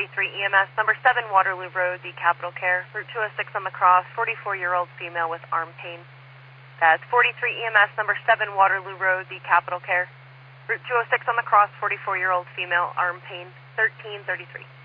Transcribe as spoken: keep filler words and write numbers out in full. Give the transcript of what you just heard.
thirty-three E M S, number seven Waterloo Road, the Capital Care. Route two oh six on the cross, forty-four-year-old female with arm pain. That's forty-three E M S, number seven Waterloo Road, the Capital Care. Route two oh six on the cross, forty-four-year-old female, arm pain, thirteen thirty-three.